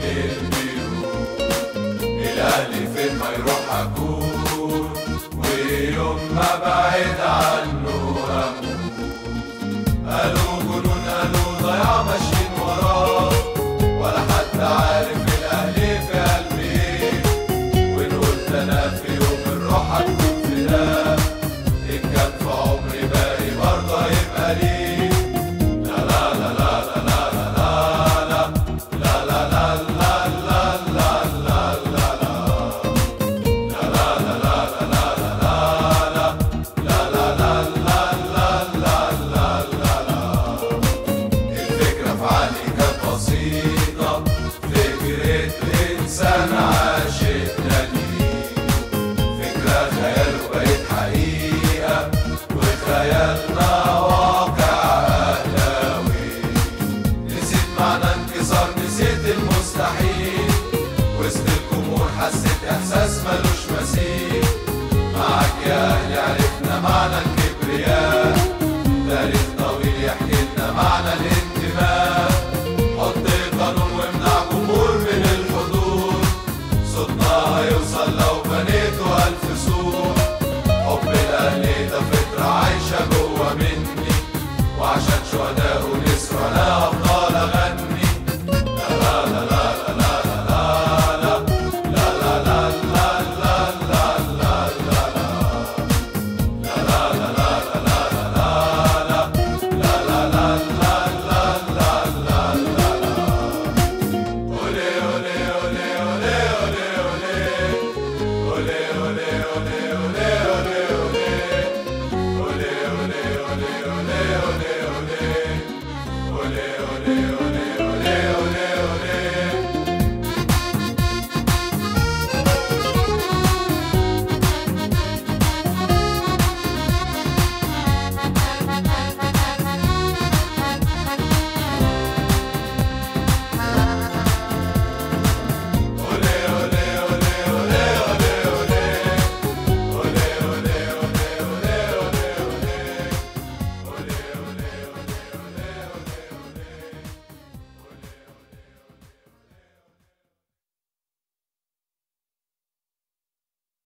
البيوت. الأهلي فين ما يروح أكون، ويوم ما بعد عنه أموت. قالوا جنون قالوا ضياع ماشيين وراه، ولا حد عارف الأهلي في قلبي ايه. وإن قلت أنا في يوم الروح هتكون فداه، إن كان في عمري باقي برضه هيبقى ليه. لا لا لا لا لا لا لا لا لا لا لا لا لا لا لا إنسان عاشقنا ليه. فكرة خيال وبقت حقيقة، وخيالنا واقع أهلاوي. نسيت معنى انكسار، نسيت المستحيل، وسط الجمهور حسيت إحساس ملوش مثيل. معاك يا أهلي